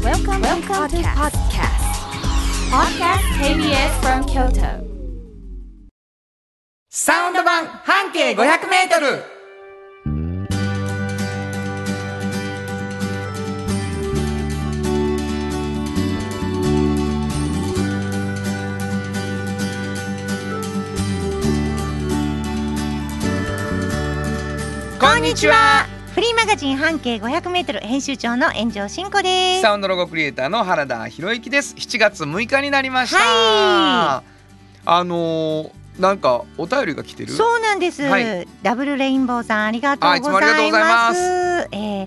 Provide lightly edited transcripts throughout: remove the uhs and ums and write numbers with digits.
Welcome to podcast KBS from Kyoto. サウンド版半径500メートル。こんにちは。 フリーマガジン半径 500m 編集長の炎上真子です。 サウンドロゴクリエイターの原田博之です。7月6日になりました。 はなんかお便りが来てる。 そうなんです、 はい、 ダブルレインボーさんありがとうございます。 いつもありがとうございます。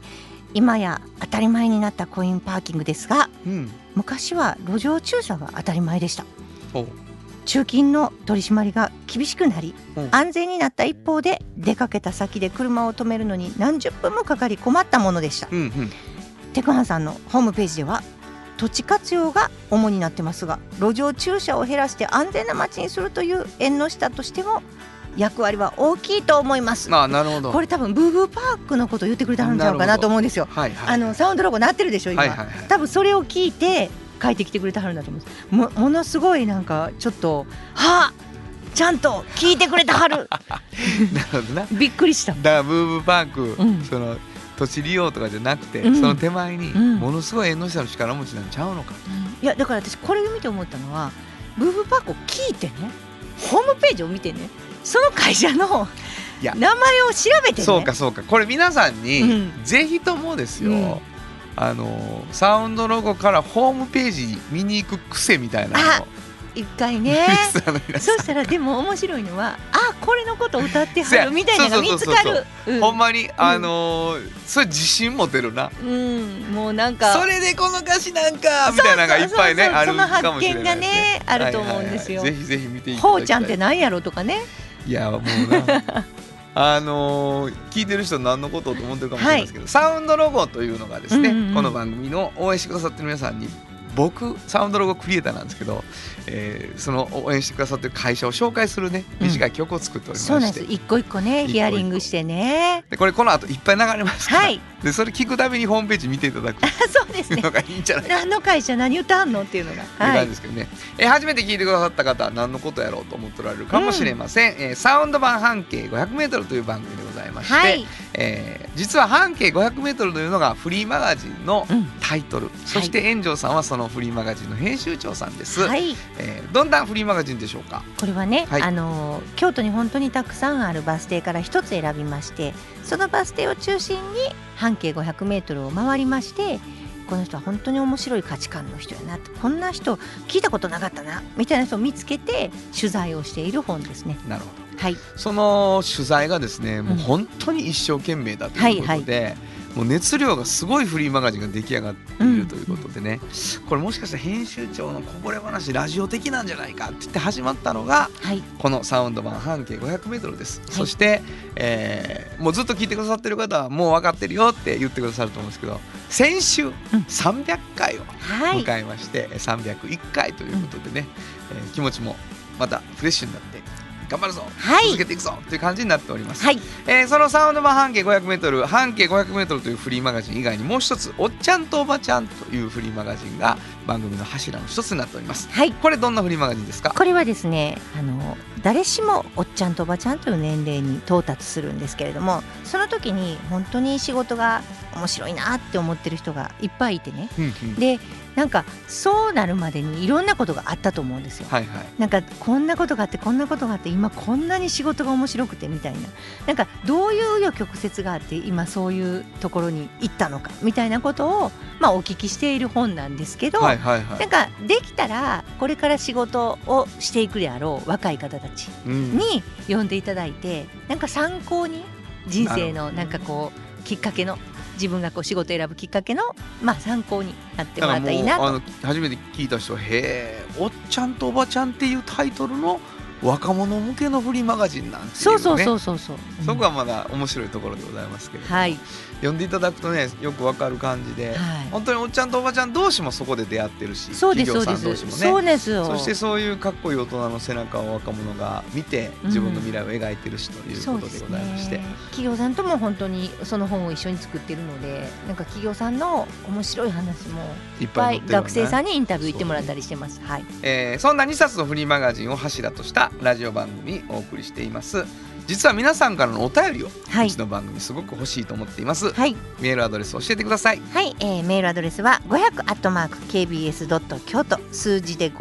今や当たり前になったコインパーキングですが、 うん昔は路上駐車が当たり前でした。 お中金の取り締まりが厳しくなり、安全になった一方で出かけた先で車を止めるのに何十分もかかり困ったものでした。テクハンさんのホームページでは土地活用が主になってますが、路上駐車を減らして安全な街にするという縁の下としても役割は大きいと思います。 なるほど。 これ多分ブーブーパークのことを言ってくれたんちゃうかなと思うんですよ。サウンドロゴ鳴ってるでしょ今、多分それを聞いて書いてきてくれたはるんだと思うんです。ものすごいなんかちょっとちゃんと聞いてくれたはるなるほどな。 びっくりした。 だからブーブーパーク、その土地利用とかじゃなくて、その手前にものすごい縁の下の力持ちなんちゃうのか、 いやだから私これを見て思ったのは、ブーブーパークを聞いてね、ホームページを見てね、その会社の名前を調べてね。 そうかこれ皆さんに、ぜひともですよ、サウンドロゴからホームページ見に行く癖みたいなのを一回ねそしたらでも面白いのはこれのこと歌ってはるみたいなのが見つかる。 ほんまにそれ自信持てるな。 もうなんかそれでこの歌詞なんかみたいなのがいっぱいねあるかもしれないですね。その発見がねあると思うんですよ。 ぜひぜひ見ていただきたい。 ほうちゃんって何やろとかね。 いやもうな聞いてる人何のことと思ってるかもしれないですけど、サウンドロゴというのがですね、この番組の応援してくださってる皆さんに、僕サウンドロゴクリエイターなんですけど、その応援してくださってる会社を紹介するね短い曲を作っておりまして、 そうなんです。一個一個ねヒアリングしてね。 でこれこの後いっぱい流れますから、でそれ聞くたびにホームページ見ていただくそうですねのがいいんじゃないか。 何の会社何歌んのっていうのが感じですけどね。初めて聞いてくださった方は何のことやろうと思っておられるかもしれません。サウンド版半径 500m という番組でございまして、実は半径 500m というのがフリーマガジンのタイトル、そして炎上さんはそのフリーマガジンの編集長さんです。どんなフリーマガジンでしょうか。 これはね、京都に本当にたくさんあるバス停から一つ選びまして、そのバス停を中心に半径 500m を回りまして、この人は本当に面白い価値観の人やな、こんな人聞いたことなかったなみたいな人を見つけて取材をしている本ですね。 なるほど。その取材がですね、もう本当に一生懸命だということで、もう熱量がすごいフリーマガジンが出来上がっているということでね、これもしかしたら編集長のこぼれ話ラジオ的なんじゃないかって言って始まったのが、このサウンド版半径 500m です。そして、もうずっと聞いてくださってる方はもう分かってるよって言ってくださると思うんですけど、先週300回を迎えまして、301回ということでね、気持ちもまたフレッシュになって頑張るぞ、続けていくぞという感じになっております。そのサウンド版半径 500m 半径 500m というフリーマガジン以外にもう一つ、おっちゃんとおばちゃんというフリーマガジンが番組の柱の一つになっております。これどんなフリーマガジンですか。 これはですね、誰しもおっちゃんとおばちゃんという年齢に到達するんですけれども、その時に本当に仕事が面白いなって思ってる人がいっぱいいてね、でなんかそうなるまでにいろんなことがあったと思うんですよ。なんかこんなことがあってこんなことがあって今こんなに仕事が面白くてみたいな、なんかどういう紆余曲折があって今そういうところに行ったのかみたいなことをお聞きしている本なんですけど、なんかできたらこれから仕事をしていくであろう若い方たちに読んでいただいて、なんか参考に人生のなんかこうきっかけの、自分がこう仕事を選ぶきっかけの参考になってもらったらいいなと。 初めて聞いた人は、へえ、おっちゃんとおばちゃんっていうタイトルの若者向けのフリーマガジンなんていうね、そこはまだ面白いところでございますけれども、読んでいただくとねよくわかる感じで、本当におっちゃんとおばちゃん同士もそこで出会ってるし、企業さん同士もね、そしてそういうかっこいい大人の背中を若者が見て自分の未来を描いてるしということでございまして、 企業さんとも本当にその本を一緒に作ってるので、なんか企業さんの面白い話もいっぱい学生さんにインタビュー行ってもらったりしてます。 そんな2冊のフリーマガジンを柱としたラジオ番組お送りしています。実は皆さんからのお便りをうちの番組すごく欲しいと思っています。メールアドレス教えてください。 メールアドレスは 500@kbs.kyoto 数字で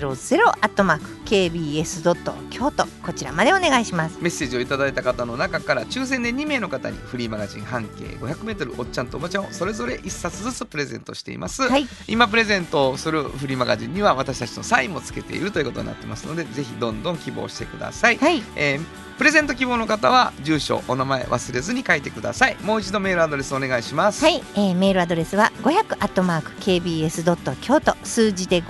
500@kbs.kyoto こちらまでお願いします。 メッセージをいただいた方の中から抽選で2名の方にフリーマガジン半径 500m おっちゃんとおばちゃんをそれぞれ1冊ずつプレゼントしています。今プレゼントをするフリーマガジンには私たちのサインもつけているということになってますので、ぜひどんどん希望してください。プレゼント希望の方は住所お名前忘れずに書いてください。もう一度メールアドレスお願いします。 メールアドレスは 500@kbs.kyoto 数字で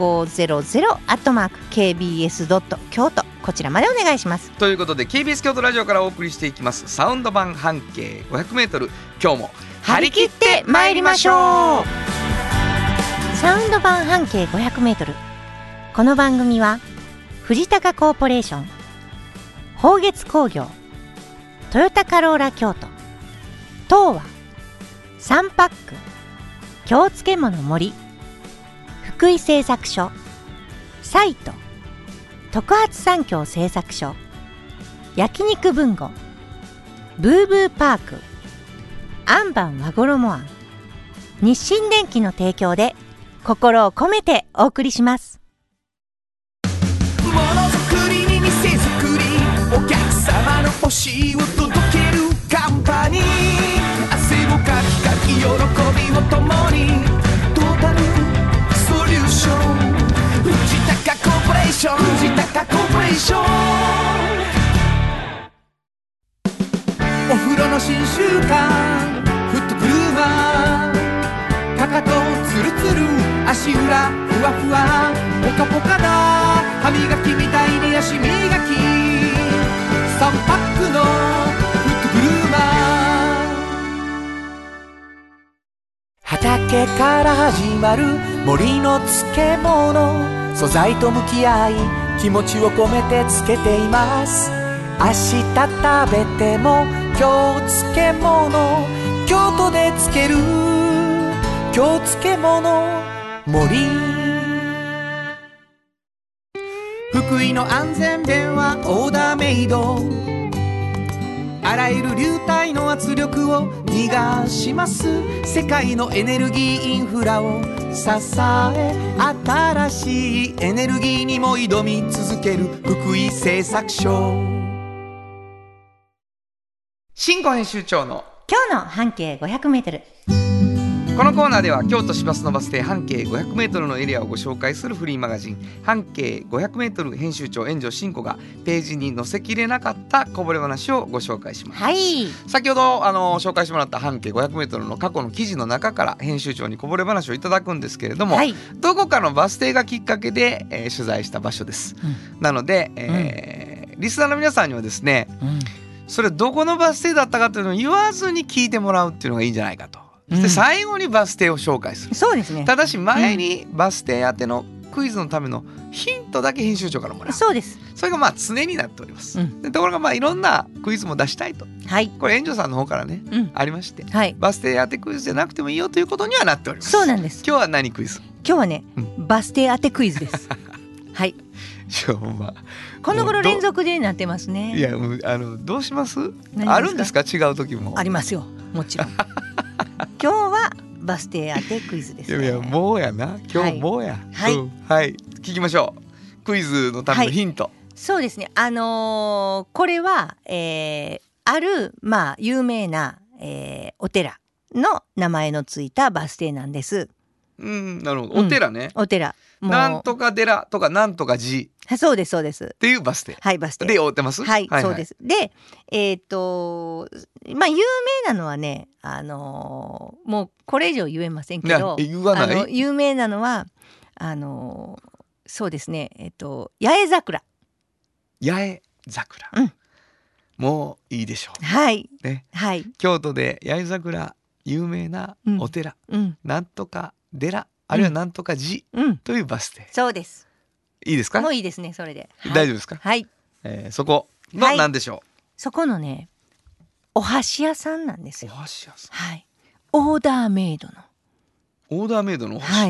500@kbs.kyoto こちらまでお願いします。 ということで KBS 京都ラジオからお送りしていきますサウンド版半径 500m、 今日も張り切ってまいりましょう。 サウンド版半径 500m、 この番組は藤高コーポレーション、宝月工業、トヨタカローラ京都、東和、サンパック、京漬物森、福井製作所、サイト、特発産業製作所、焼肉文吾、ブーブーパーク、アンバン和衣あん、日清電機の提供で心を込めてお送りします。 ものづくりに店づくり、お客様の欲しいを届けるカンパニー、汗をかきかき喜びを共にトータルソリューション、藤高コーポレーション、藤高コーポレーション。お風呂の新習慣フットグルーマー、かかとツルツル足裏ふわふわポカポカだ、歯磨きみたいに足磨き、3パックのフットグルーマー。畑から始まる森の漬物、素材と向き合い気持ちを込めて漬けています。明日食べても今日漬物、京都で漬ける京漬物森。福井の安全弁はオーダーメイド、あらゆる流体の圧力を逃がします。世界のエネルギーインフラを支え、新しいエネルギーにも挑み続ける福井製作所。 新語編集長の今日の半径 500m。 このコーナーでは京都市バスのバス停半径 500m のエリアをご紹介するフリーマガジン半径 500m 編集長円城真子がページに載せきれなかったこぼれ話をご紹介します。先ほど紹介してもらった半径 500m の過去の記事の中から編集長にこぼれ話をいただくんですけれども、どこかのバス停がきっかけで、取材した場所です、なので、リスナーの皆さんにはですね、それどこのバス停だったかというのを言わずに聞いてもらうっていうのがいいんじゃないかと。で最後にバス停を紹介する。 そうですね。 ただし前にバス停宛てのクイズのためのヒントだけ編集長からもらう。 そうです。 それが常になっております、でところがいろんなクイズも出したいと、これ園長さんの方からね、ありまして、バス停当てクイズじゃなくてもいいよということにはなっております。 そうなんです。 今日は何クイズ？ 今日はね、バス停当てクイズですはい。この頃連続でなってますね。 いやどうします？あるんですか？違う時もありますよ、もちろん今日はバス停当てクイズですね。 いやもうやな、今日もうや。聞きましょう。クイズのためのヒント。 そうですね、これは、ある有名な、お寺の名前のついたバス停なんです。 なるほど。お寺ね。 お寺。 なんとか寺とかなんとか寺。 そうですそうです。 っていうバス停。 バス停で追ってます。 そうです。で有名なのはね、もうこれ以上言えませんけど、 言わない。 有名なのはそうですね、八重桜。 八重桜、もういいでしょう、 はいね、 はい、 京都で八重桜有名なお寺、なんとか寺あるいはなんとか寺というバス停、 そうです。 いいですか？ もういいですね、それで、 大丈夫ですか？ はい、 そこの何でしょう？ そこのね、お箸屋さんなんですよ。 お箸屋さん、 はい、オーダーメイドのオーダーメイドのお箸、 はい、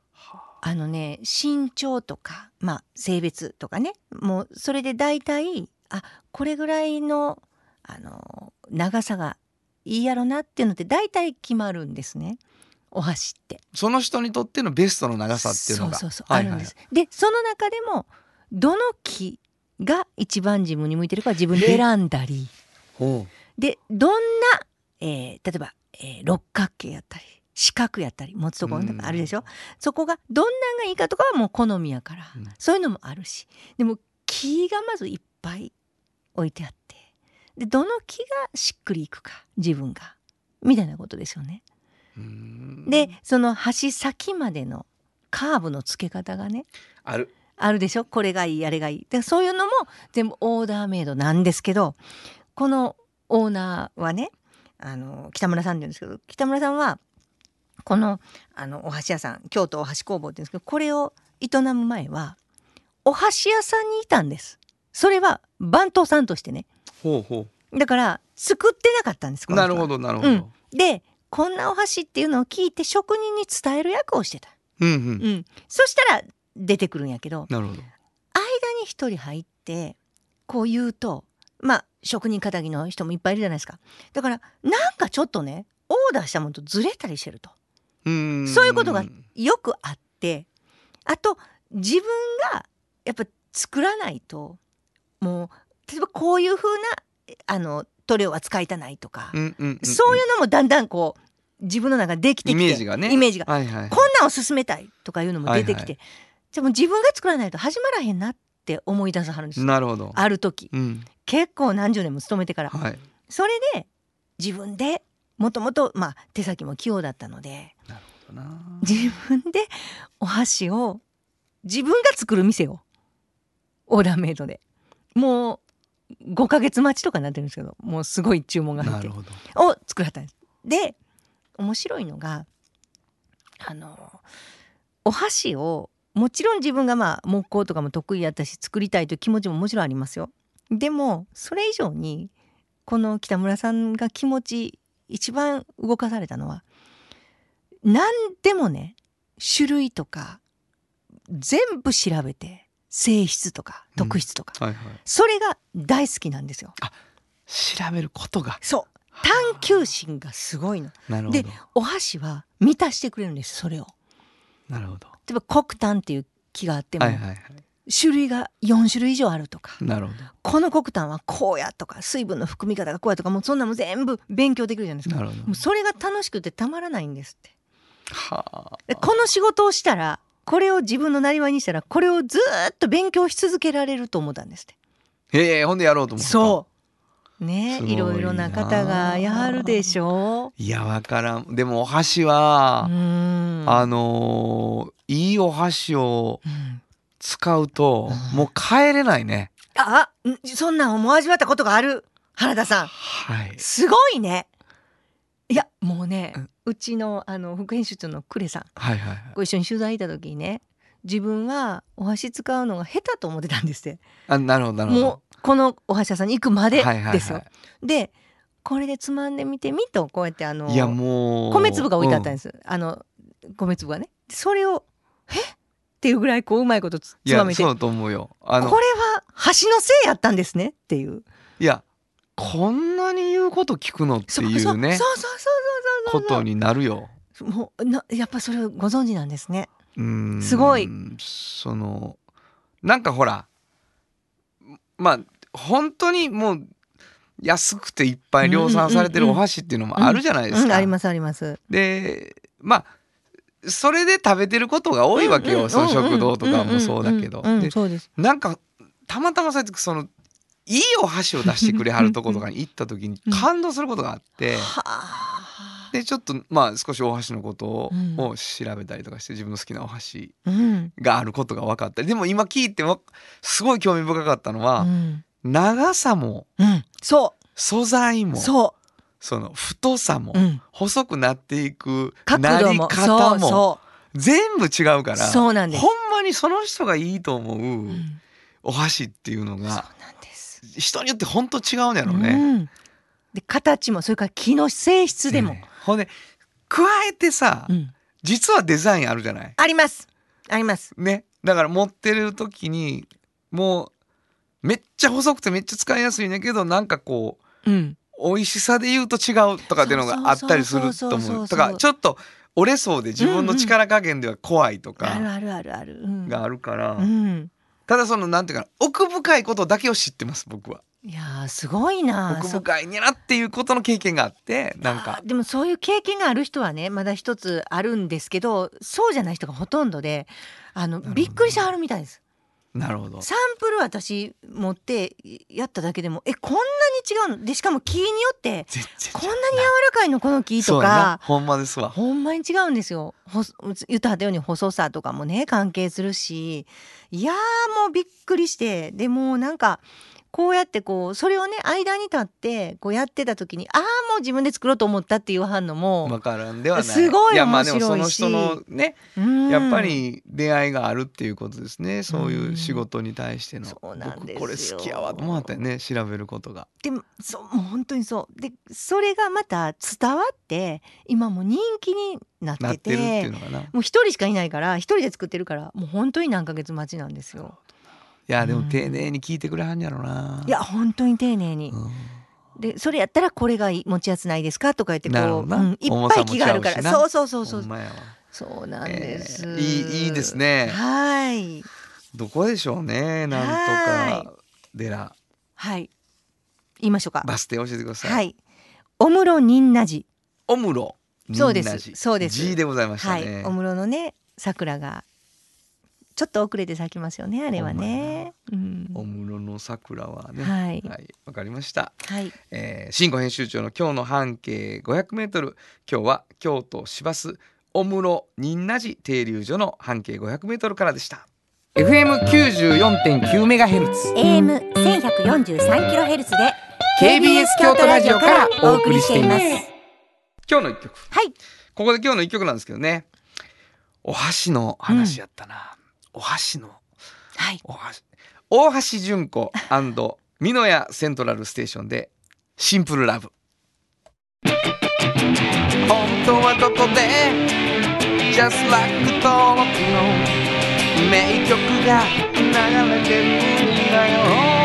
身長とか、性別とかね、もうそれで大体これぐらいの、長さがいいやろなっていうのって大体決まるんですね、お箸って。 その人にとってのベストの長さっていうのがあるんです。でその中でもどの木が一番自分に向いてるか自分で選んだりで、どんな、例えば、六角形やったり四角やったり持つところあるでしょ。そこがどんなんがいいかとかはもう好みやから、そういうのもあるし、でも木がまずいっぱい置いてあって、でどの木がしっくりいくか自分がみたいなことですよね。でその箸先までのカーブの付け方がねあるでしょ。これがいいあれがいいで、そういうのも全部オーダーメイドなんですけど、このオーナーはね、北村さんって言うんですけど、北村さんはこのお箸屋さん、京都お箸工房って言うんですけど、これを営む前はお箸屋さんにいたんです。それは番頭さんとしてね。だから作ってなかったんです。 なるほどなるほど、 でこんなお箸っていうのを聞いて職人に伝える役をしてた、そしたら出てくるんやけど、 なるほど、 間に一人入ってこう言うと、職人気質の人もいっぱいいるじゃないですか。だからなんかちょっとねオーダーしたものとずれたりしてると、そういうことがよくあって、あと自分がやっぱ作らないと、もう例えばこういう風な塗料は使いたないとか、そういうのもだんだんこう自分の中でできてきて、イメージが、こんなんを進めたいとかいうのも出てきて、じゃあもう自分が作らないと始まらへんなって思い出さはるんですよ。 なるほど。 ある時、結構何十年も勤めてから、それで自分でもともと手先も器用だったので、 なるほどな、 自分でお箸を自分が作る店をオーダーメイドでもう5ヶ月待ちとかになってるんですけど、もうすごい注文が入ってを作られたんです。で面白いのがお箸をもちろん自分が木工とかも得意やったし作りたいという気持ちももちろんありますよ。でもそれ以上にこの北村さんが気持ち一番動かされたのは、何でもね種類とか全部調べて性質とか特質とか、それが大好きなんですよ。 調べることが、 そう探求心がすごいの。でお箸は満たしてくれるんです、それを。 なるほど。 例えば黒炭っていう木があっても、種類が4種類以上あるとか、 なるほど、 この黒炭はこうやとか水分の含み方がこうやとか、もうそんなも全部勉強できるじゃないですか。もうそれが楽しくてたまらないんですって。この仕事をしたら、これを自分のなりわいにしたら、これをずっと勉強し続けられると思ったんですって。 ほんでやろうと思った。 そうね、いろいろな方がやはるでしょう。 いやわからん。でもお箸は、いいお箸を使うと、もう帰れないね。 そんなんも味わったことがある原田さん、すごいね。いやもうね、うちの副編集長の呉さん、ご一緒に取材行った時にね、自分はお箸使うのが下手と思ってたんですって。 なるほどなるほど。 もうこのお箸屋さんに行くまでですよ。でこれでつまんでみてみと、こうやっていやもう米粒が置いてあったんです、米粒がね。それをっていうぐらいこううまいことつまめて、 そうと思うよ。 これは箸のせいやったんですねっていう。 いやこんなに言うこと聞くのっていうね、ことになるよ。 もうやっぱそれをご存知なんですね。すごい。 なんかほら、本当にもう安くていっぱい量産されてるお箸っていうのもあるじゃないですか。 ありますあります。 でそれで食べてることが多いわけよ、その食堂とかもそうだけど、なんかたまたまそうやっていいお箸を出してくれはるとことかに行った時に感動することがあって、 でちょっと少し大橋のことを調べたりとかして、自分の好きなお箸があることが分かったり、でも今聞いてすごい興味深かったのは、長さも、 そう素材も、その太さも、細くなっていくなり方も全部違うから、 そうなんです。 ほんまにその人がいいと思うお箸っていうのが人によって本当違うんやろうね。 で形もそれから木の性質でも、 ほんで加えてさ、実はデザインあるじゃない。 ありますありますね。だから持ってる時にもうめっちゃ細くてめっちゃ使いやすいんだけど、なんかこう、美味しさで言うと違うとかっていうのがあったりすると思う。とかちょっと折れそうで自分の力加減では怖いとかがあるから、ただそのなんていうか奥深いことだけを知ってます僕は。 いやすごいな、 奥深いになっていうことの経験があって、なんかでもそういう経験がある人はねまだ一つあるんですけど、そうじゃない人がほとんどで、びっくりしてはるみたいです。 なるほど。 サンプル私持ってやっただけでもこんなに違うので、しかも木によってこんなに柔らかいのこの木とか、 ほんまですわ。 ほんまに違うんですよ。言ったように細さとかもね関係するし、いやもうびっくりして、でもなんかこうやってそれをね間に立ってやってた時に、もう自分で作ろうと思ったっていう反応も分からんではない。 すごい面白いし、 でもその人のね、やっぱり出会いがあるっていうことですね。そういう仕事に対しての。 そうなんですよ。 僕これ好きやわと思ったよね、調べることが。 でももう本当にそうで、それがまた伝わって今も人気になってて、 るっていうのかな。 もう一人しかいないから一人で作ってるから、もう本当に何ヶ月待ちなんですよ。 いやでも丁寧に聞いてくれはんやろな。 いや本当に丁寧に、でそれやったらこれが持ちやすないですかとか言っていっぱい気があるから、そうそうなんです、 いいですね。 はい。 どこでしょうね、なんとか寺。 はい。言いましょうか。 バス停教えてください。 はい。おむろにんなじ。 おむろ。 そうですそうです。 G でございましたね。 はい。おむろのね桜がちょっと遅れて咲きますよね、あれはね。 おむろの桜はね。 はい。 わかりました。 はい。 新語編集長の今日の半径500メートル。今日は京都市バスおむろにんなじ停留所の半径500メートルからでした。FM94.9 メガヘルツ、 AM 1143キロヘルツで KBS 京都ラジオからお送りしています。今日の一曲。 はい。 ここで今日の一曲なんですけどね。お箸の話やったな。お箸の、 はい、 大橋純子&美濃屋セントラルステーションでシンプルラブ。本当はどこで Just like 登録の名曲が流れてるんだよ。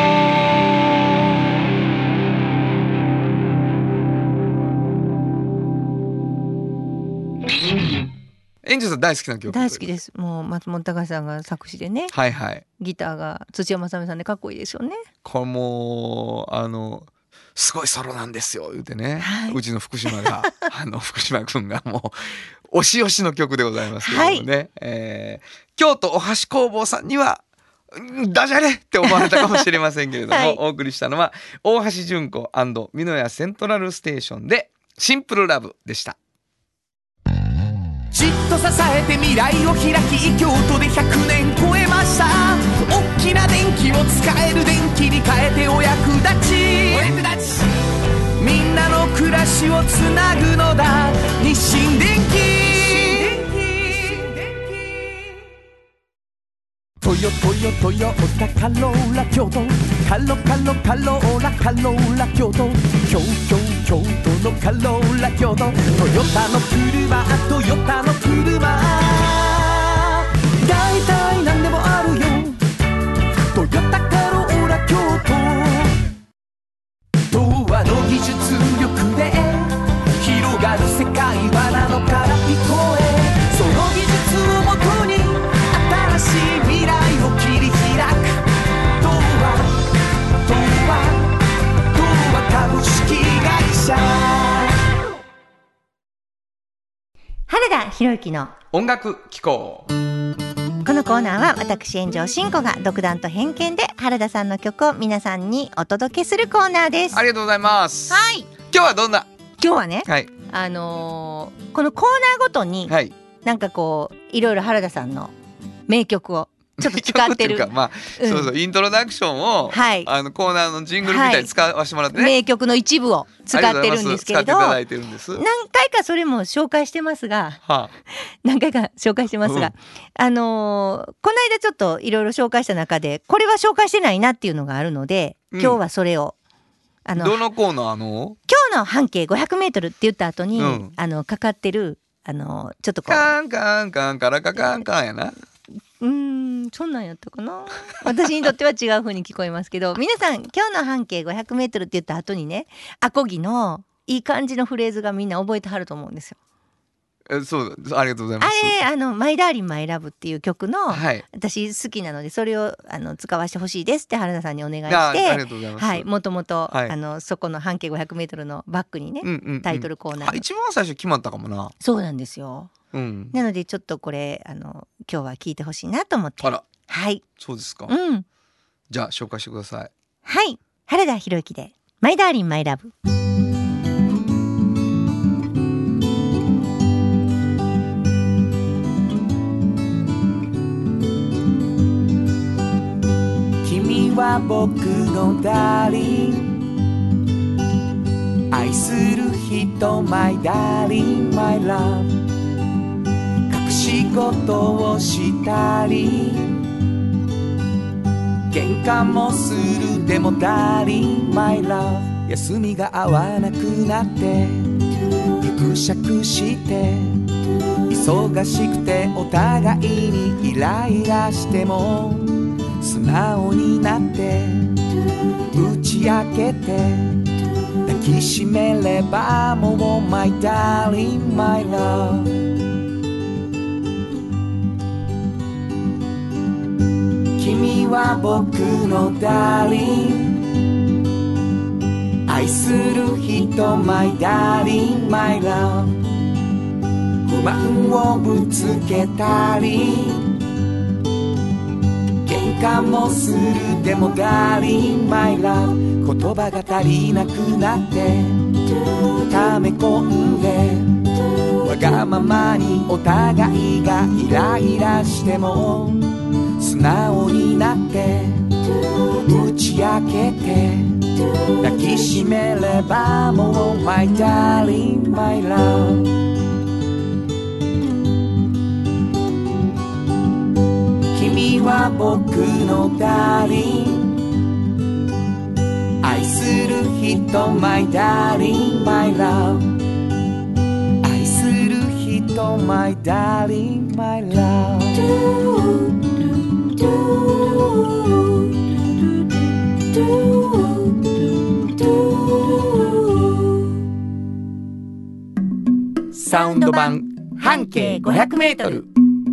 園長さん大好きな曲。 大好きです。もう松本隆さんが作詞でね、 はいはい、 ギターが土屋正美さんでかっこいいですよね。 これもうすごいソロなんですよ言うてね、はい、うちの福島が福島くんがもう推し推しの曲でございますけどもね、はい、京都お箸工房さんにはダジャレって思われたかもしれませんけれども、はい、お送りしたのは大橋純子&美濃屋セントラルステーションでシンプルラブでした。 じっと支えて未来を開き、京都で100年超えました。大きな電気を使える電気に変えてお役立ち、みんなの暮らしをつなぐのだ日清電気。トヨタカローラ京都、カローラ京都、京都のカローラ京都、トヨタの車、だいたいなんでもあるよ、トヨタカローラ京都。童話の技術力で広がる世界はなのから聞こえ、その技術をもとに新しい未来を切り開く。童話株式会社。 原田博之の音楽機構。 このコーナーは私炎上真子が独断と偏見で原田さんの曲を皆さんにお届けするコーナーです。 ありがとうございます。 はい。 今日はどんな？ 今日はね、 はい、 このコーナーごとに、 はい、 なんかこういろいろ原田さんの名曲をちょっと使ってるそうそう、イントロダクションを、はい、コーナーのジングルみたいに使わせてもらってね、 名曲の一部を使ってるんですけれど、 使っていただいてるんです。 何回かそれも紹介してますが、何回か紹介してますが、この間ちょっといろいろ紹介した中でこれは紹介してないなっていうのがあるので、今日はそれをどのコーナーの？ 今日の半径500メートルって言った後に、かかってるちょっとこうカンカンカンカラカカンカンやな。 そんなんやったかな。私にとっては違う風に聞こえますけど、皆さん今日の半径500メートルって言った後にね、アコギのいい感じのフレーズがみんな覚えてはると思うんですよ。 そうありがとうございます。 あれマイダーリンマイラブっていう曲の、 はい、 私好きなのでそれを使わせてほしいですって原田さんにお願いして、 ありがとうございます。 はい、もともとはいそこの半径500メートルのバックにね、タイトルコーナー、 一番最初決まったかもな。 そうなんですよ。なのでちょっとこれ今日は聞いてほしいなと思って。 あら、 はい、 そうですか。じゃあ紹介してください。 はい、原田博之でマイダーリンマイラブ。 君は僕のダーリン、愛する人マイダーリンマイラブ、隠し事をしたり喧嘩もする、でもダーリンマイラブ、休みが合わなくなってぎくしゃくして忙しくてお互いにイライラしても素直になって打ち明けて抱きしめればもう My darling my love、 君は僕のダーリン、愛する人 My darling my love、 不満をぶつけたり喧嘩もする、でもダーリンマイラブ、言葉が足りなくなって溜め込んでわがままにお互いがイライラしても素直になって打ち明けて抱きしめればもう My darling my love、君は僕のダーリン、愛する人 My darling my love、 愛する人 My darling my love、 サウンド版半径500メートル、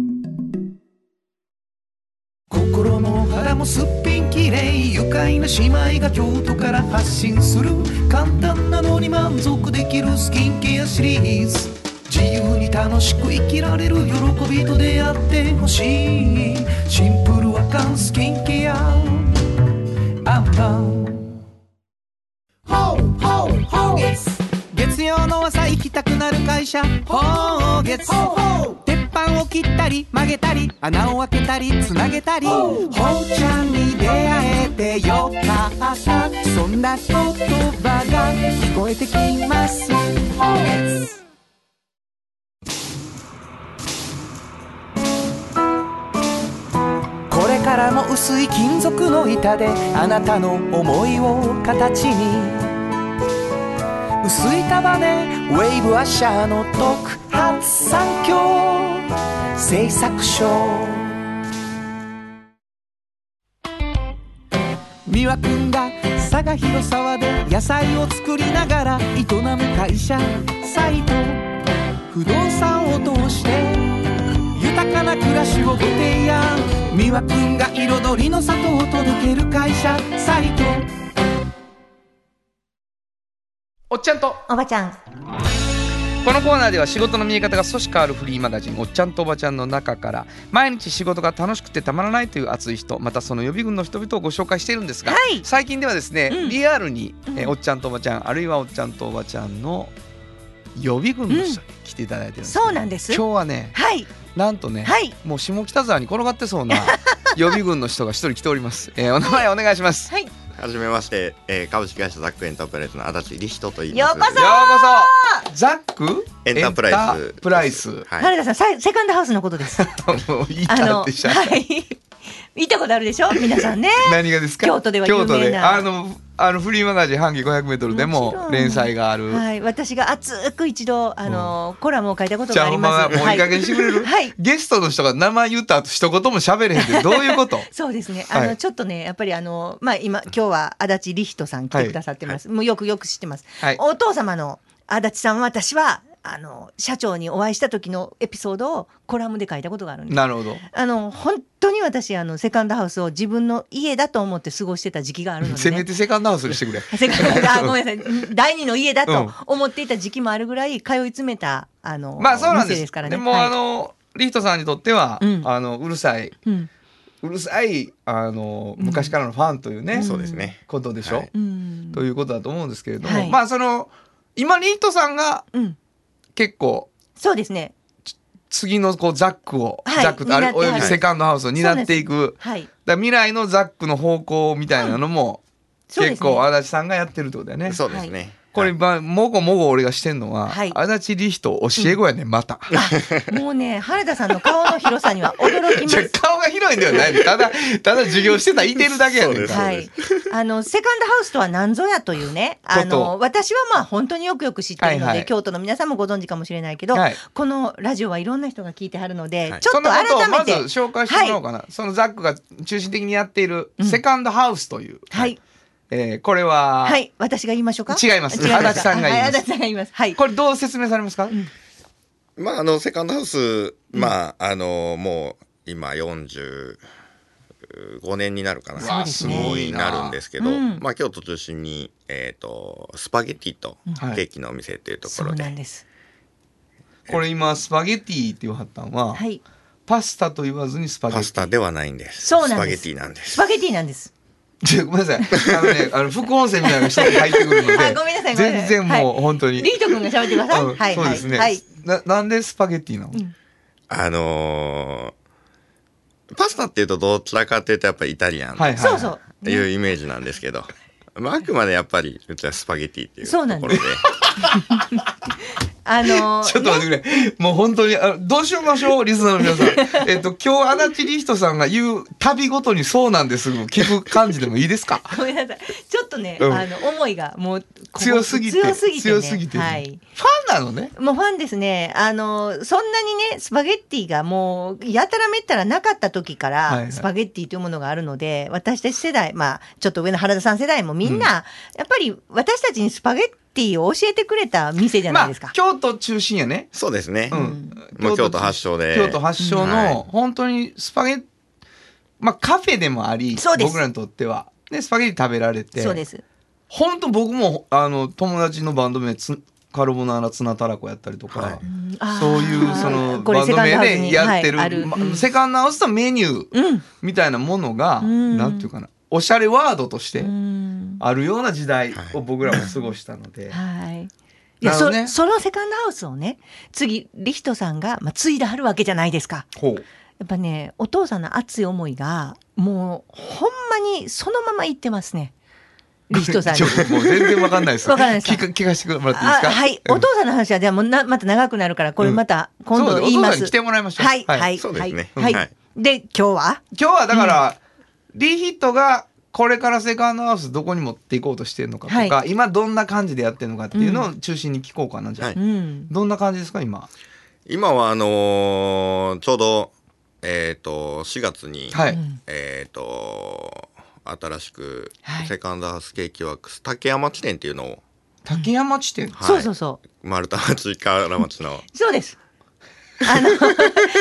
心も肌もすっぴんきれい、愉快な姉妹が京都から発信する簡単なのに満足できるスキンケアシリーズ、自由に楽しく生きられる喜びと出会ってほしい、シンプルアカンスキンケアアンパン、ホーホーホー月曜の朝行きたくなる会社、ホー月鉄板を切ったり曲げたり穴を開けたりつなげたり、ホーちゃんに出会えてよかった、そんな言葉が聞こえてきます。ホー月、これからも薄い金属の板であなたの思いを形に、薄い束ねウェーブアッシャーの特発産業製作所、美和くんが佐賀広沢で野菜を作りながら営む会社サイト、不動産を通して豊かな暮らしをご提案、美和くんが彩りの里を届ける会社サイト、 おっちゃんとおばちゃん。 このコーナーでは仕事の見え方が少し変わるフリーマガジンおっちゃんとおばちゃんの中から毎日仕事が楽しくてたまらないという熱い人、またその予備軍の人々をご紹介しているんですが、最近ではですね、リアルに、おっちゃんとおばちゃんあるいはおっちゃんとおばちゃんの予備軍の人に来ていただいてるんですけど、 そうなんです。 今日はね、なんとね、もう下北沢に転がってそうな予備軍の人が一人来ております。お名前お願いします。 はじめまして、株式会社ザックエンタープライズの足立理人と言います。 ようこそ。 ザックエンタープライズ。 原田さん、セカンドハウスのことです。 言いたってしゃ行ったことあるでしょ皆さんね。 何がですか？ 京都では有名なフリーマガジン半径 500m でも連載がある。 私が熱く一度コラムを書いたことがあります。 じゃあもういい加減にしてくれる？ゲストの人が名前言った後一言も喋れへんってどういうこと？ そうですね。ちょっとねやっぱり今日は足立理人さん来てくださってます。もうよく知ってます。お父様の足立さんは私は社長にお会いした時のエピソードをコラムで書いたことがあるんです。 なるほど。 本当に私セカンドハウスを自分の家だと思って過ごしてた時期があるので、ね、 せめてセカンドハウスにしてくれ。 ごめんなさい、第二の家だと思っていた時期もあるぐらい通い詰めたそうなんですからね。 でもリヒトさんにとっては、うるさい、昔からのファンというね、 そうですね、 ことでしょ、ということだと思うんですけれども、今リヒトさんが、結構そうですね、 次のザックを、ザックおよびセカンドハウスを担っていく、だ未来のザックの方向みたいなのも、結構足立さんがやってるってことだよね。 そうですね。 これもごもご俺がしてんのは、足立理人教え子やね、また。 もうね、原田さんの顔の広さには驚きます。 顔が広いんではないね。ただ授業してたらいてるだけやねんから。 セカンドハウスとは何ぞやというね、私は本当によく知ってるので、京都の皆さんもご存知かもしれないけど、このラジオはいろんな人が聞いてはるので、ちょっと改めてそのことをまず紹介してもらおうかな。そのザックが中心的にやっているセカンドハウスという。これは私が言いましょうか。 違います。足立さんが言います。これどう説明されますか？ セカンドハウス、もう今45年になるかな、 すごいなるんですけど、京都中心にスパゲティとケーキのお店っていうところで、 そうなんです。 これ今スパゲティって言わはったんは、パスタと言わずにスパゲティ。 パスタではないんです。 そうなんです。 スパゲティなんです。 スパゲティなんです。 ごめんなさい。副音声みたいな人が入ってくるので、 ごめんなさい。 全然もう本当に。 リート君が喋ってください。 そうですね。なんでスパゲティなの？パスタっていうとどちらかというとやっぱりイタリアンっていうイメージなんですけど、あくまでやっぱりうちはスパゲティっていうところで。 ちょっと待ってくれ。もう本当にどうしましょうリスナーの皆さん。今日足立理人さんが言う旅ごとにそうなんですぐ聞く感じでもいいですか？ ごめんなさい。ちょっとね、思いがもう強すぎてね。ファンなのね。 もうファンですね。そんなにねスパゲッティがもうやたらめったらなかった時からスパゲッティというものがあるので、私たち世代、ちょっと上の原田さん世代もみんな、やっぱり私たちにスパゲッティを教えてくれた店じゃないですか。 京都中心やね。 そうですね。京都発祥で。 京都発祥の本当にスパゲッティ、カフェでもあり、僕らにとってはでスパゲッティ食べられて、 そうです。 本当僕も友達のバンド名カルボナーラツナタラコやったりとか、そういうそのバンド名でやってるセカンドハウスのメニューみたいなものがなんていうかな、おしゃれワードとしてあるような時代を僕らも過ごしたので、そのセカンドハウスをね次リヒトさんが継いではるわけじゃないですか。やっぱねお父さんの熱い思いがもうほんまにそのままいってますね。リヒトさんにもう全然わかんないです。 わかんないです。 聞かせてもらっていいですか？ はい。お父さんの話はじゃあもうまた長くなるからこれまた今度言います。 お父さんに来てもらいましょう。 はい。 そうですね。 で今日はだからリヒトがこれからセカンドハウスどこに持っていこうとしてるのかとか、今どんな感じでやってるのかっていうのを中心に聞こうかな。じゃあどんな感じですか今？ 今はちょうど4月に新しくセカンドハウスケーキワークス竹山地店っていうのを。 竹山地店、 そう丸太町河原町のそうです。河原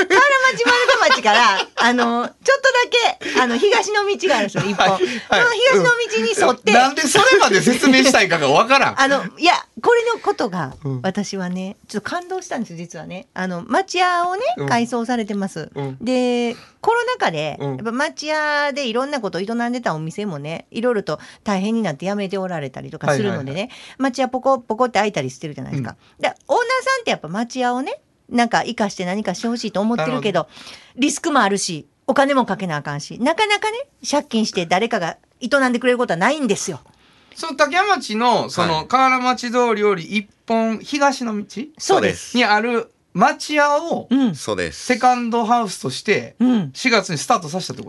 町丸子町からちょっとだけ東の道があるんですよ、一本、はいはい、その東の道に沿って、 なんでそれまで説明したいかがわからんいやこれのことが私はねちょっと感動したんですよ実はね。町屋をね改装されてます、でコロナ禍でやっぱ町屋でいろんなことを営んでたお店もねいろいろと大変になって辞めておられたりとかするのでね、町屋ポコポコって開いたりしてるじゃないですか、でオーナーさんってやっぱ町屋をねなんか生かして何かしてほしいと思ってるけどリスクもあるしお金もかけなあかんし、なかなかね借金して誰かが営んでくれることはないんですよ。 その竹山町のその河原町通りより一本東の道そうですにある町屋をそうですセカンドハウスとして4月にスタートさせたってこと？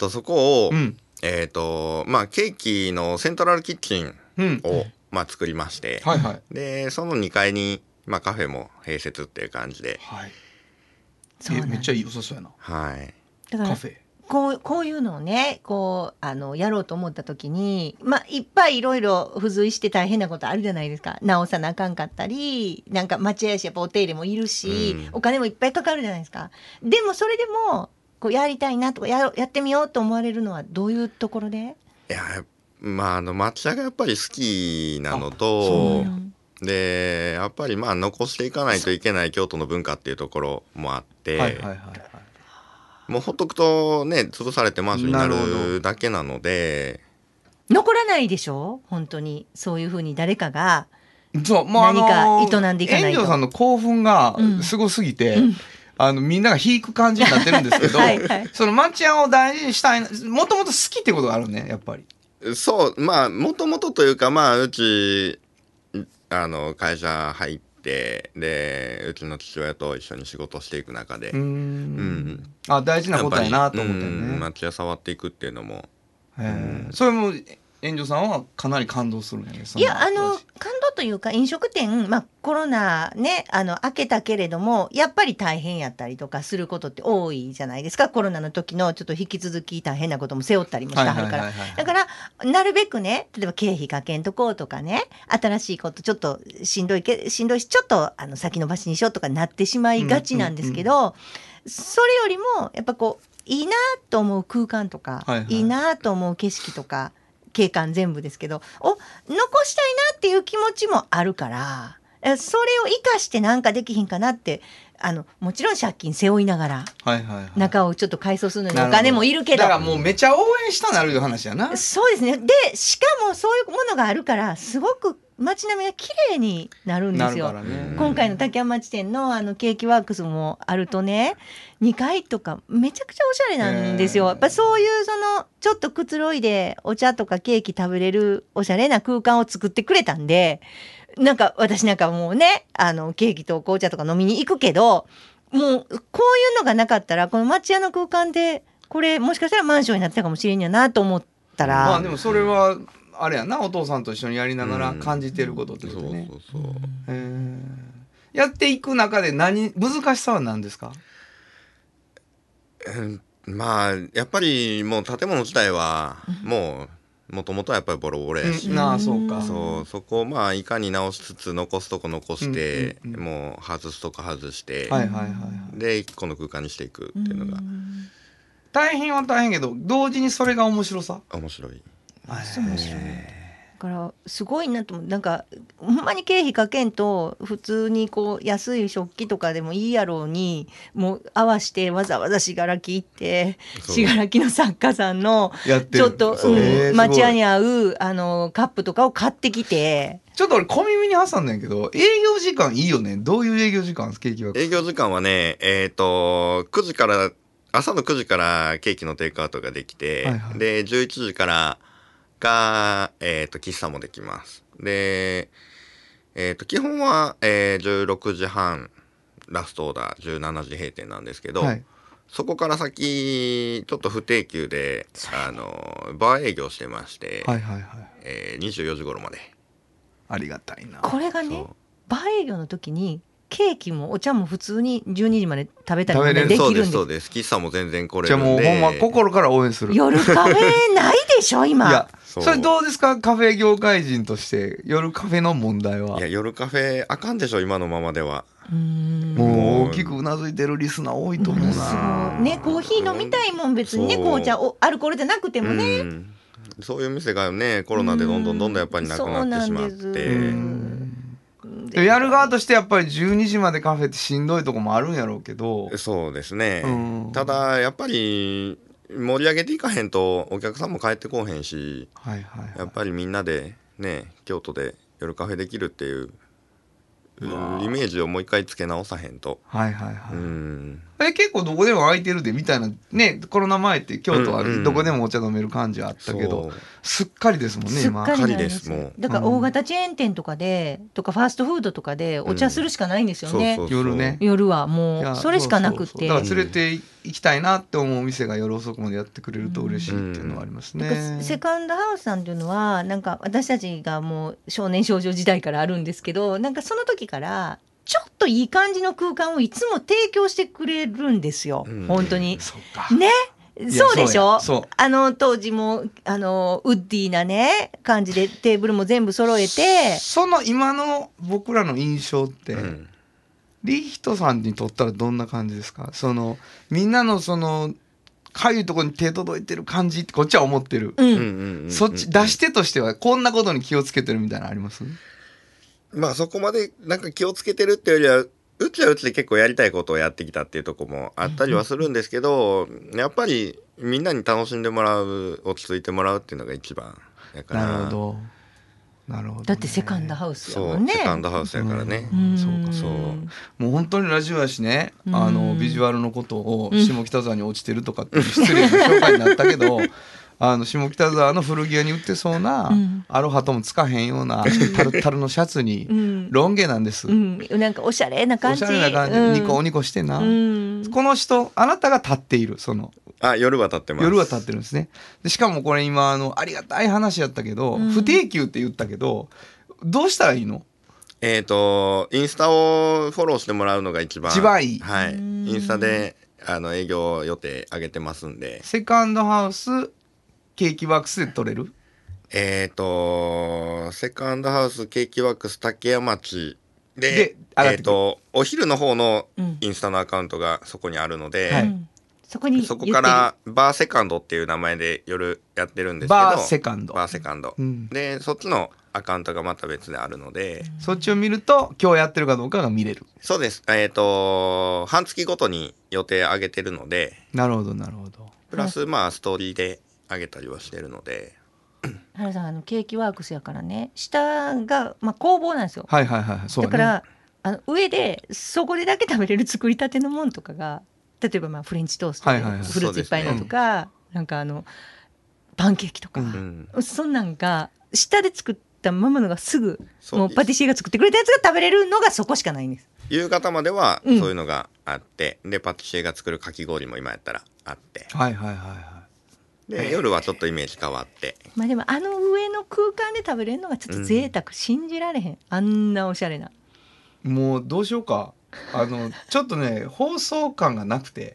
そこをまあケーキのセントラルキッチンをまあ作りまして、 はいはい、 でその2階にまあカフェも併設っていう感じで、 はい、めっちゃ良さそうやな。 はい。 だからカフェこういうのをねやろうと思った時にいっぱいいろいろ付随して大変なことあるじゃないですか。直さなあかんかったりなんか町屋やしやっぱお手入れもいるし、お金もいっぱいかかるじゃないですか。でもそれでもやりたいなとかやってみようと思われるのはどういうところで？ いや町屋がやっぱり好きなのとでやっぱり残していかないといけない京都の文化っていうところもあって、はいはいはいはい、もうほっとくとね潰されてマンションになるだけなので残らないでしょ本当に。そういうふうに誰かが何か営んでいかないと。 遠藤さんの興奮がすごすぎて、みんなが引く感じになってるんですけどはい、はい、その町屋を大事にしたいもともと好きってことがあるねやっぱり。 そうもともとというかうち会社入ってでうちの父親と一緒に仕事していく中で大事なことやなと思ってね。 町屋触っていくっていうのもそれも遠藤さんはかなり感動するんやね。 いや感動というか飲食店コロナね明けたけれどもやっぱり大変やったりとかすることって多いじゃないですか。コロナの時のちょっと引き続き大変なことも背負ったりもしてはるから、だからなるべくね例えば経費かけんとこうとかね新しいことちょっとしんどいしちょっと先延ばしにしようとかなってしまいがちなんですけど、それよりもやっぱいいなと思う空間とか、いいなと思う景色とか景観全部ですけど残したいなっていう気持ちもあるからそれを生かしてなんかできひんかなってもちろん借金背負いながら、中をちょっと改装するのにお金もいるけどだからもうめちゃ応援したなるいう話やな。 そうですね。でしかもそういうものがあるからすごく街並みが綺麗になるんですよ、今回の竹山町店のケーキワークスもあるとね2階とかめちゃくちゃおしゃれなんですよ。やっぱそういうちょっとくつろいでお茶とかケーキ食べれるおしゃれな空間を作ってくれたんで私なんかもうねケーキと紅茶とか飲みに行くけどもうこういうのがなかったらこの町屋の空間でこれもしかしたらマンションになってたかもしれんやなと思ったらでもそれはあれやなお父さんと一緒にやりながら感じてることというかね。やっていく中で難しさは何ですか？ やっぱりもう建物自体はもともとはやっぱりボロボロやし、そこをいかに直しつつ残すとこ残して、もう外すとこ外して、で一個の空間にしていくっていうのが大変は大変けど同時にそれが面白い。 面白いだからすごいなと思う。なんかほんまに経費かけんと普通に安い食器とかでもいいやろうにもう合わしてわざわざ信楽行って信楽の作家さんのちょっと町屋に合うカップとかを買ってきて。 ちょっと俺小耳に挟んだんやけど営業時間いいよね。どういう営業時間ですケーキは？ 営業時間はね9時から朝の9時からケーキのテイクアウトができて、で11時からが、喫茶もできます。で、基本は、16時半ラストオーダー17時閉店なんですけど、そこから先ちょっと不定休でバー営業してまして、24時頃まで。 ありがたいな。 これがねバー営業の時にケーキもお茶も普通に12時まで食べたりもできるんです。 そうです。喫茶も全然来れるんで。 じゃあもうほんま心から応援する。 夜カフェないでしょ今。 いやそれどうですかカフェ業界人として夜カフェの問題は。 いや夜カフェあかんでしょ今のままでは。 もう大きくうなずいてるリスナー多いと思うな。 そうね、コーヒー飲みたいもん別にね、紅茶アルコールじゃなくてもね。 そういう店がねコロナでどんどんやっぱりなくなってしまって。 やる側としてやっぱり12時までカフェってしんどいとこもあるんやろうけど。 そうですね、ただやっぱり盛り上げていかへんとお客さんも帰ってこうへんし、やっぱりみんなでね京都で夜カフェできるっていうイメージをもう一回つけ直さへんと。 結構どこでも空いてるでみたいなね、コロナ前って京都はどこでもお茶飲める感じあったけど、すっかりですもんね今。 すっかりです。もうだから大型チェーン店とかでとかファーストフードとかでお茶するしかないんですよね。 夜ね。 夜はもうそれしかなくて。 だから連れて行きたいなって思う店が夜遅くまでやってくれると嬉しいっていうのはありますね。 セカンドハウスさんっていうのはなんか私たちがもう少年少女時代からあるんですけど、なんかその時からちょっといい感じの空間をいつも提供してくれるんですよ、本当に。ね、そうでしょ。当時もウッディなね感じでテーブルも全部揃えて、 その今の僕らの印象って、リヒトさんにとったらどんな感じですか？そのみんなのそのかゆいところに手届いてる感じってこっちは思ってる、そっち出し手としてはこんなことに気をつけてるみたいなのあります？ まあそこまでなんか気をつけてるっていうよりはうちはうちで結構やりたいことをやってきたっていうところもあったりはするんですけど、やっぱりみんなに楽しんでもらう、落ち着いてもらうっていうのが一番やから。 なるほどなるほど、ね、 だってセカンドハウスやもんね。 そうセカンドハウスやからね、 そうかそうもう本当にラジオやしね、ビジュアルのことを下北沢に落ちてるとかって失礼な紹介になったけど下北沢の古着屋に売ってそうな、アロハともつかへんようなタルタルのシャツにロン毛なんです、 なんかおしゃれな感じ、 おしゃれな感じ、ニコニコしてな、この人あなたが立っている、その夜は立ってます。 夜は立ってるんですね。でしかもこれ今ありがたい話やったけど、不定休って言ったけどどうしたらいいの？ インスタをフォローしてもらうのが一番いい。はい、インスタで営業予定上げてますんで。 セカンドハウスケーキワークスで取れる？ セカンドハウスケーキワークス竹谷町でお昼の方のインスタのアカウントがそこにあるので、そこからバーセカンドっていう名前で夜やってるんですけど、 バーセカンド、 でそっちのアカウントがまた別であるので、 そっちを見ると今日やってるかどうかが見れる。 そうです。半月ごとに予定上げてるので。 なるほどなるほど。 プラスストーリーで上げたりはしてるので。 原さんケーキワークスやからね、下が工房なんですよ。 そうね、 だから上でそこでだけ食べれる作りたてのもんとかが、例えばフレンチトーストでフルーツいっぱいのとか、なんかパンケーキとか、そんなんが下で作ったままのがすぐもうパティシエが作ってくれたやつが食べれるのがそこしかないんです。 夕方まではそういうのがあって、でパティシエが作るかき氷も今やったらあって、で夜はちょっとイメージ変わって、 でも上の空間で食べれるのがちょっと贅沢、信じられへん、あんなおしゃれな。 もうどうしようか、ちょっとね放送感がなくて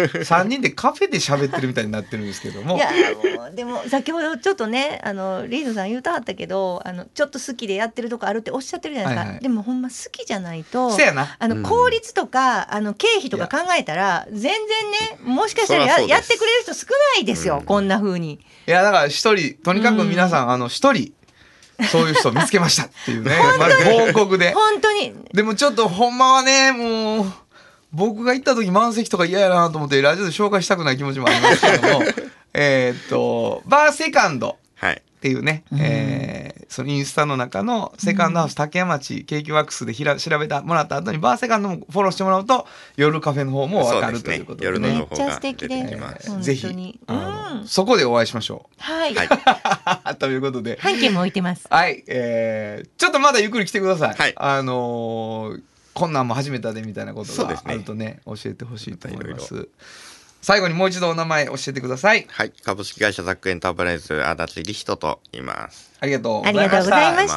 3人でカフェで喋ってるみたいになってるんですけども、 いやもうでも先ほどちょっとねリードさん言うたはったけどちょっと好きでやってるとこあるっておっしゃってるじゃないですか、でもほんま好きじゃないと効率とか経費とか考えたら全然ね、もしかしたら やってくれる人少ないですよ、こんな風に。 いやだから一人とにかく皆さん一人そういう人を見つけましたっていうね報告で。 本当にでもちょっとほんまはね、もう僕が行った時満席とか嫌やなと思ってラジオで紹介したくない気持ちもありますけどもバーセカンドっていうね、そのインスタの中のセカンドハウス竹谷町ケーキワークスで調べてもらった後にバーセカンドもフォローしてもらうと夜カフェの方も分かるということで、 めっちゃ素敵で、 ぜひそこでお会いしましょう。 はいということで半径も置いてます。 はい、ちょっとまだゆっくり来てください。こんなんも始めたでみたいなことがあるとね教えてほしいと思います。最後にもう一度お名前教えてください。 はい、株式会社ザックエンタープライズ足立理人と言います。 ありがとうございました。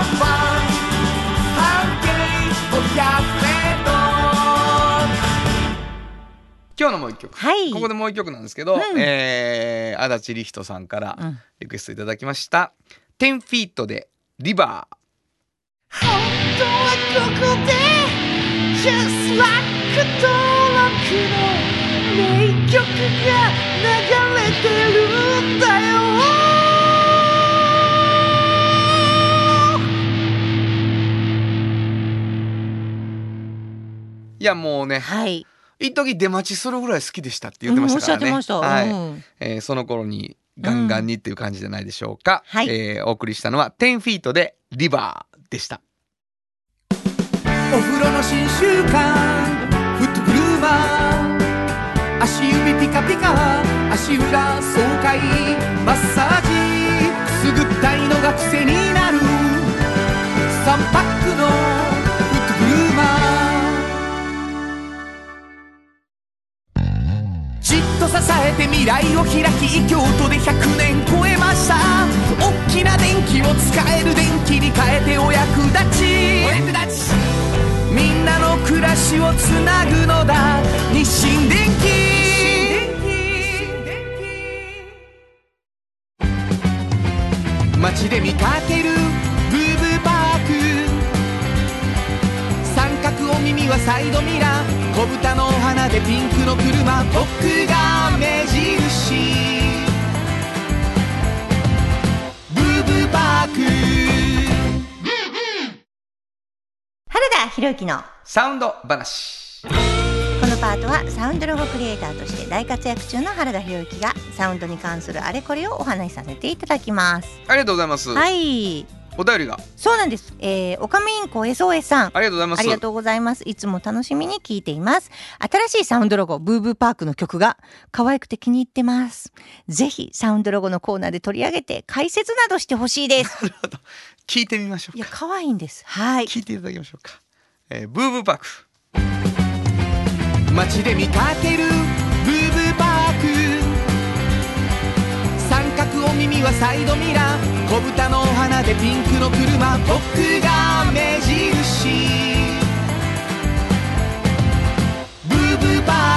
今日のもう一曲、ここでもう一曲なんですけど、足立理人さんからリクエストいただきました、10フィートでリバー。 本当はここで Just like 登録の名曲が流れてるんだよ。 いやもうね、 はい、 一時出待ちするぐらい好きでしたって言ってましたからね、 おっしゃってました、 はい、その頃にガンガンにっていう感じじゃないでしょうか、 はい、 お送りしたのは10フィートでリバーでした。 お風呂の新習慣フットグルーマー、足指ピカピカ足裏爽快マッサージくすぐったいのが癖になる3パックのフットグルーマー、じっと支えて未来を開き京都で100年超えました。大きな電気を使える電気に変えてお役立ち、みんなの暮らしをつなぐのだ日清電気。街で見かけるブーブーパーク、三角お耳はサイドミラー、小豚のお花でピンクの車、僕が目印ブーブーパーク。 原田博之のサウンド話。 このパートはサウンドロゴクリエイターとして大活躍中の原田博之がサウンドに関するあれこれをお話しさせていただきます。 ありがとうございます。 はい、 お便りが。 そうなんです。オカメインコ SOS さん、 ありがとうございます。 ありがとうございます。いつも楽しみに聞いています。新しいサウンドロゴブーブーパークの曲が可愛くて気に入ってます。ぜひサウンドロゴのコーナーで取り上げて解説などしてほしいです。 なるほど、聞いてみましょうか。 いや可愛いんです。はい、 聞いていただきましょうか。ブーブーパーク。 街で見かけるブーブーパーク、三角お耳はサイドミラー、小豚のお花でピンクの車、僕が目印ブーブーパ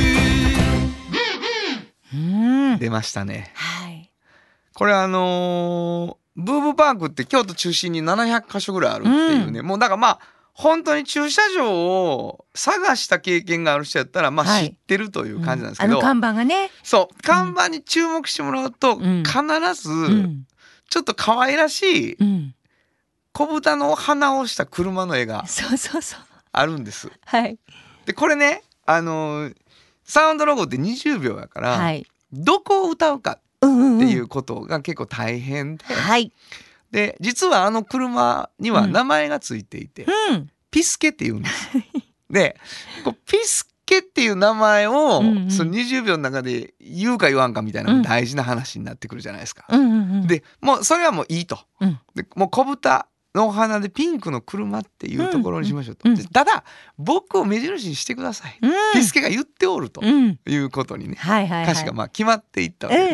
ーク。 出ましたね。 はい、 これブーブーパークって京都中心に700カ所ぐらいあるっていうね、もうだからまあ本当に駐車場を探した経験がある人やったらまあ知ってるという感じなんですけど、 看板がね、 そう看板に注目してもらうと、必ずちょっと可愛らしい小豚の鼻をした車の絵があるんです。 はい、 でこれねサウンドロゴって20秒やから、 はい、 どこを歌うかっていうことが結構大変で、 はい、 で実はあの車には名前がついていて、ピスケって言うんです。でこうピスケっていう名前を、その20秒の中で言うか言わんかみたいなのが大事な話になってくるじゃないですか。でもうそれはもういいと、でもう小豚のお花でピンクの車っていうところにしましょうと、ただ僕を目印にしてください、ピスケが言っておるということにね、歌詞がまあ決まっていったわけです。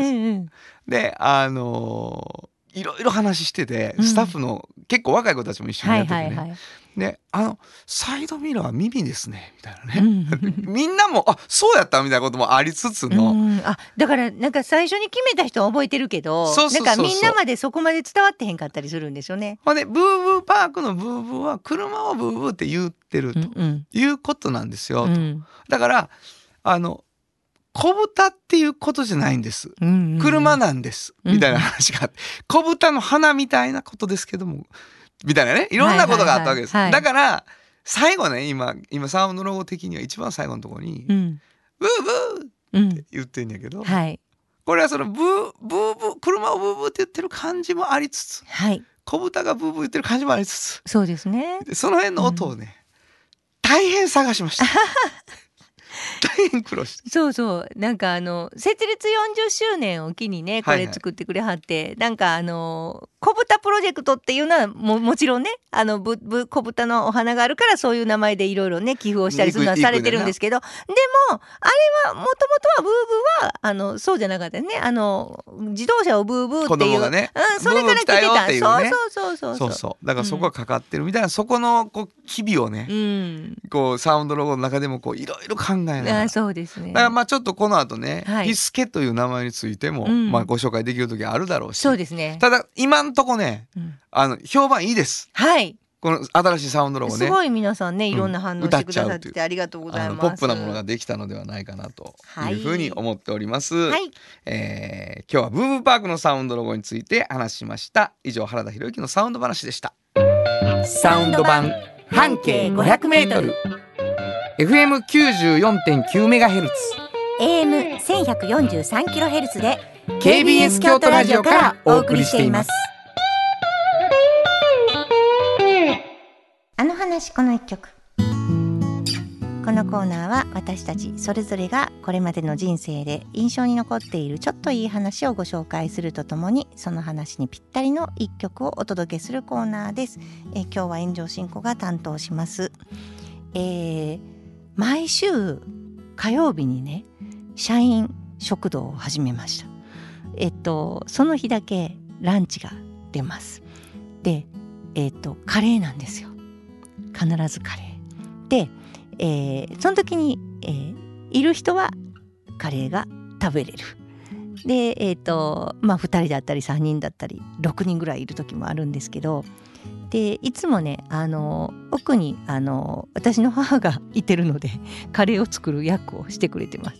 でいろいろ話してて、スタッフの結構若い子たちも一緒にやっててね、でサイドミラーは耳ですねみたいなね、みんなもそうやったみたいなこともありつつの、 だからなんか最初に決めた人は覚えてるけど、なんかみんなまでそこまで伝わってへんかったりするんですよね。 ほんでブーブーパークのブーブーは車をブーブーって言ってるということなんですよ、だから小豚っていうことじゃないんです、車なんです、みたいな話があって、小豚の花みたいなことですけどもみたいなね、いろんなことがあったわけです、だから最後ね、今サウンドロゴ的には一番最後のところに、ブーブーって言ってんやけど、これはそのブーブー車をブーブーって言ってる感じもありつつ、小豚がブーブー言ってる感じもありつつ、 そうですね、 その辺の音をね、大変探しました。大変苦労して、 そうなんか設立40周年を機にねこれ作ってくれはって、なんか小豚プロジェクトっていうのはもちろんね小豚のお花があるからそういう名前でいろいろね寄付をしたりするのはされてるんですけど、でもあれはもともとはブーブーはそうじゃなかったね、自動車をブーブーっていう子供がね、 それから来てた、 そうだからそこがかかってるみたいな、そこのこう機微をね、こうサウンドロゴの中でもいろいろ考えながら、 そうですね、 だからまあちょっとこの後ね、ピスケという名前についても、まあご紹介できる時あるだろうし、 そうですね、 ただ今んとこね、評判いいです。 この新しいサウンドロゴねすごい皆さんねいろんな反応してくださっててありがとうございます。 ポップなものができたのではないかなというふうに思っております、はい。今日はブームパークのサウンドロゴについて話しました。以上、原田博之のサウンド話でした。 サウンド版半径 500m FM94.9MHz AM1143kHz で KBS 京都ラジオからお送りしています。 あの話この一曲。このコーナーは私たちそれぞれがこれまでの人生で印象に残っているちょっといい話をご紹介するとともに、その話にぴったりの一曲をお届けするコーナーです。今日は炎上進行が担当します。毎週火曜日にね社員食堂を始めました。その日だけランチが出ます。で、カレーなんですよ。必ずカレーで、その時に、いる人はカレーが食べれる。で、2人だったり3人だったり6人ぐらいいる時もあるんですけど、でいつもね奥に私の母がいてるのでカレーを作る役をしてくれてます。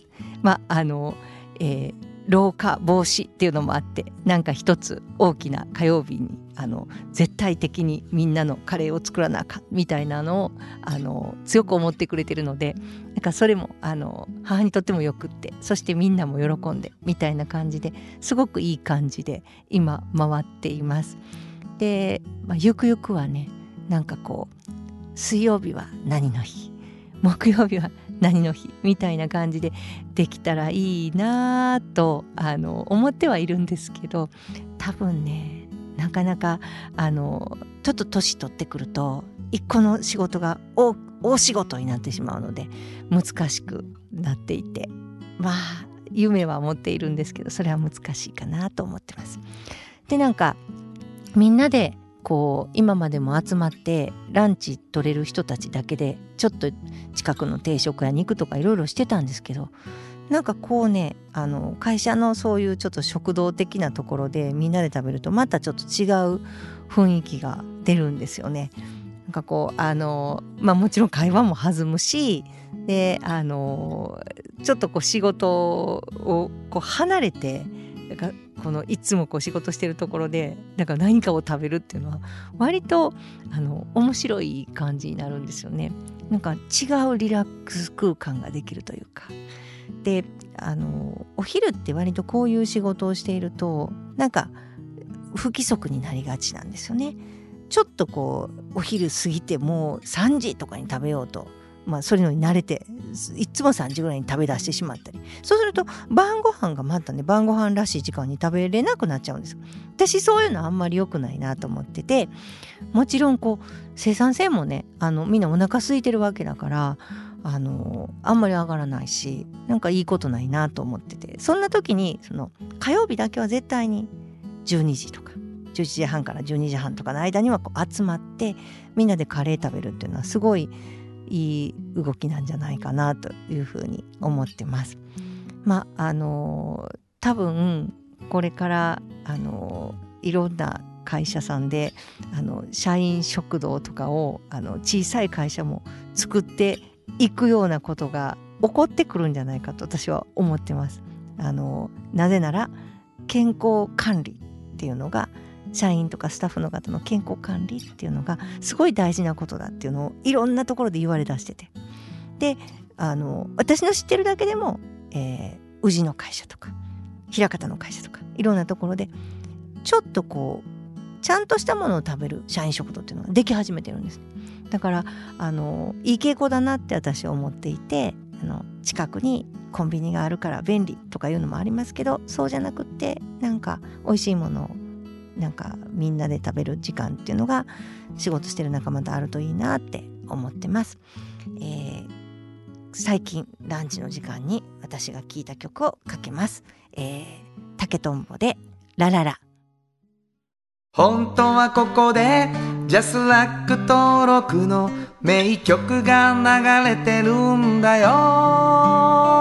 老化防止っていうのもあって、なんか一つ大きな火曜日に絶対的にみんなのカレーを作らなあかんみたいなのを強く思ってくれてるので、なんかそれも母にとってもよくって、そしてみんなも喜んでみたいな感じですごくいい感じで今回っています。で、ゆくゆくはね、なんかこう水曜日は何の日、木曜日は何の日みたいな感じでできたらいいなと思ってはいるんですけど、多分ねなかなかちょっと年取ってくると一個の仕事が大仕事になってしまうので難しくなっていて、夢は持っているんですけど、それは難しいかなと思ってます。で、なんかみんなでこう今までも集まってランチ取れる人たちだけでちょっと近くの定食や肉とかいろいろしてたんですけど、なんかこうね会社のそういうちょっと食堂的なところでみんなで食べるとまたちょっと違う雰囲気が出るんですよね。なんかこうもちろん会話も弾むし、でちょっとこう仕事をこう離れて、なんかこのいつもこう仕事してるところでなんか何かを食べるっていうのは割と面白い感じになるんですよね。なんか違うリラックス空間ができるというか。でお昼って割とこういう仕事をしているとなんか不規則になりがちなんですよね。ちょっとこうお昼過ぎてもう3時とかに食べようと、そういうのに慣れていつも3時ぐらいに食べ出してしまったり、そうすると晩ご飯がまたね晩ご飯らしい時間に食べれなくなっちゃうんですよ。私そういうのあんまり良くないなと思ってて、もちろんこう生産性もねみんなお腹空いてるわけだからあんまり上がらないし、なんかいいことないなと思ってて、そんな時にその火曜日だけは絶対に12時とか11時半から12時半とかの間にはこう集まってみんなでカレー食べるっていうのはすごいいい動きなんじゃないかなというふうに思ってます。多分これからいろんな会社さんで社員食堂とかを小さい会社も作っていくようなことが起こってくるんじゃないかと私は思ってます。なぜなら健康管理っていうのが社員とかスタッフの方の健康管理っていうのがすごい大事なことだっていうのをいろんなところで言われ出してて、で私の知ってるだけでも、宇治の会社とか枚方の会社とかいろんなところでちょっとこうちゃんとしたものを食べる社員食堂っていうのができ始めてるんです。だからいい傾向だなって私は思っていて、近くにコンビニがあるから便利とかいうのもありますけど、そうじゃなくってなんか美味しいものをなんかみんなで食べる時間っていうのが仕事してる仲間とあるといいなって思ってます。最近ランチの時間に私が聴いた曲をかけます。竹とんぼでラララ。 本当はここでジャスラック登録の名曲が流れてるんだよ。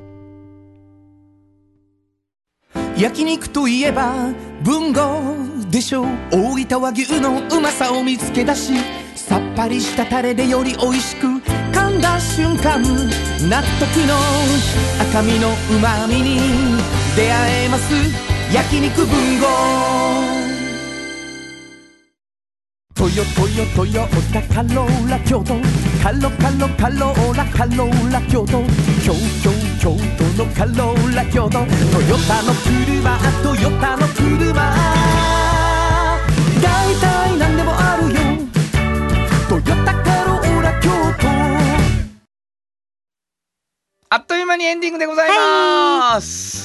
焼肉といえば文豪でしょう。大分和牛のうまさを見つけ出し、さっぱりしたタレでより美味しく、噛んだ瞬間納得の赤身のうまみに出会えます。焼肉文豪。トヨタカローラ京都、カローラ京都、京都のカローラ京都、トヨタの車、だいたいなんでもあるよ、トヨタカローラ京都。 あっという間にエンディングでございます、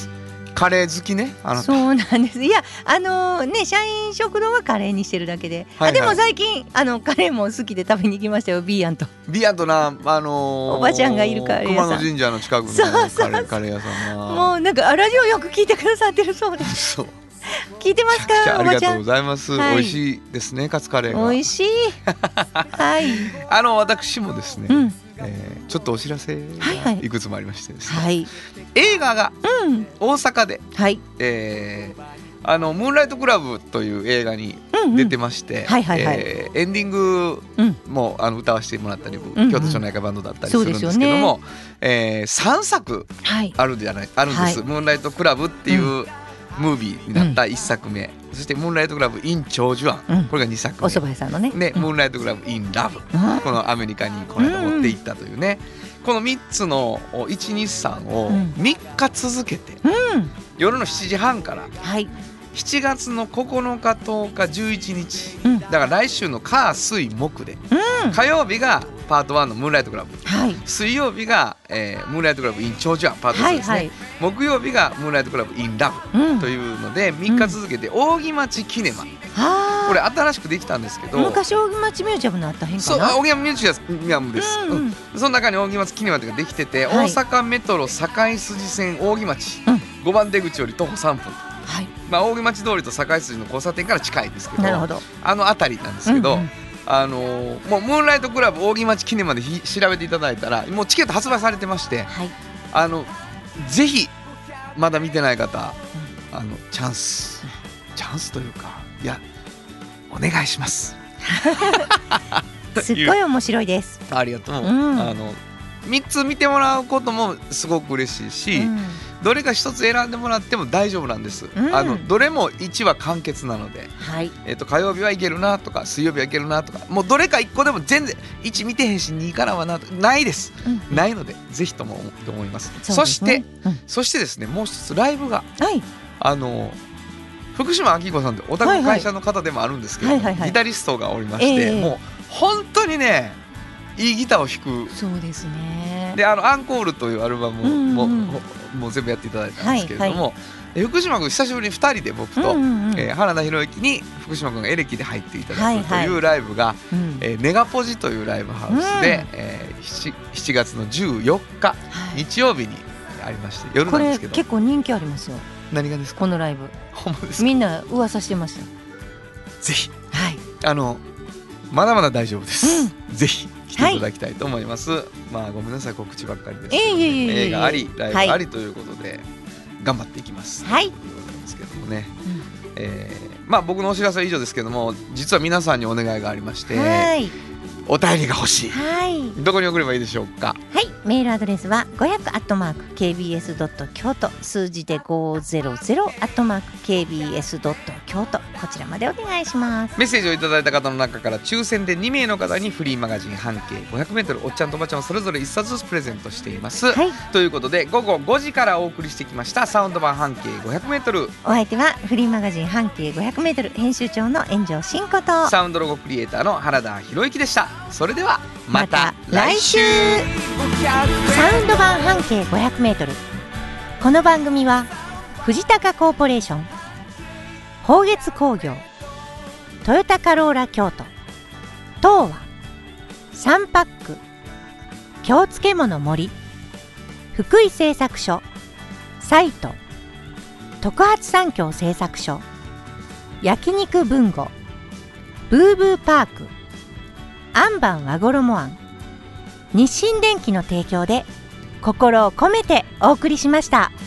カレー好きね、あなた。 そうなんです。いや社員食堂はカレーにしてるだけで、でも最近カレーも好きで食べに行きましたよ。ビーアントなおばちゃんがいるカレー屋さん、 熊野神社の近くのカレー屋さんがもうなんかラジオよく聞いてくださってるそうです。 そう聞いてますか、 ありがとうございます、美味しいですね、カツカレーが美味しいはい私もですね、ちょっとお知らせがいくつもありましてですね、映画が大阪で、ムーンライトクラブという映画に出てまして、エンディングも歌わせてもらったり、京都町内会バンドだったりするんですけども、3作あるんです、ムーンライトクラブっていうムービーになった1作目、そしてムーンライトクラブ in 長寿庵、これが2作目、 お蕎麦屋さんのね、 でムーンライトクラブ in ラブ、このアメリカにこの間持って行ったというね、この3つの 1,2,3 を3日続けて、夜の7時半から7月の9日10日11日、だから来週の火水木で、火曜日がパート1のムーンライトクラブ、水曜日が、ムーンライトクラブ in 長寿庵パート2ですね、木曜日がムーンライトクラブ in ラブというので、3日続けて扇町キネマ、これ新しくできたんですけど、 昔扇町ミュージアムのあったへんかな。 そう、扇町ミュージアムです、その中に扇町キネマができてて、大阪メトロ堺筋線扇町、5番出口より徒歩3分、扇町通りと堺筋の交差点から近いですけど、辺りなんですけど、もうムーンライトクラブ扇町記念まで調べていただいたら、もうチケット発売されてまして、ぜひまだ見てない方、チャンスというか、いやお願いしますすっごい面白いです。 ありがとう、3つ見てもらうこともすごく嬉しいし、どれか1つ選んでもらっても大丈夫なんです、どれも1話完結なので、火曜日はいけるなとか水曜日はいけるなとか、もうどれか1個でも全然1見てへんし2からはないです、ないのでぜひともと思います。そしてですね、もう一つライブが、福島明子さんってお宅会社の方でもあるんですけど、ギタリストがおりまして、もう本当にねいいギターを弾く。 そうですね。 でアンコールというアルバムもう全部やっていただいたんですけれども、福島君久しぶりに2人で僕と、原田博之に福島君がエレキで入っていただくというライブが、ネガポジというライブハウスで、7月の14日、日曜日にありまして、夜なんですけど、 これ結構人気ありますよ。 何がですか？ このライブ。 ほんまですか？ みんな噂してました。 ぜひ、まだまだ大丈夫です、ぜひ来ていただきたいと思います、ごめんなさい、告知ばっかりですけど、映画ありライブありということで、頑張っていきます、ということなんですけどもね、僕のお知らせは以上ですけども、実は皆さんにお願いがありまして、お便りが欲しい、どこに送ればいいでしょうか？ メールアドレスは500@kbs.kyoto、数字で500@kbs.kyoto、こちらまでお願いします。 メッセージをいただいた方の中から抽選で2名の方にフリーマガジン半径 500m おっちゃんとおばちゃんをそれぞれ1冊ずつプレゼントしています、ということで午後5時からお送りしてきましたサウンド版半径 500m、 お相手はフリーマガジン半径 500m 編集長の炎上真子とサウンドロゴクリエイターの原田博之でした。それではまた来週。 サウンド版半径 500m、 この番組は藤高コーポレーション、宝月工業、トヨタカローラ京都、東和、サンパック、京漬物森、福井製作所、サイト、特発産業製作所、焼肉文吾、ブーブーパーク、アンバン和衣あん、日清電機の提供で心を込めてお送りしました。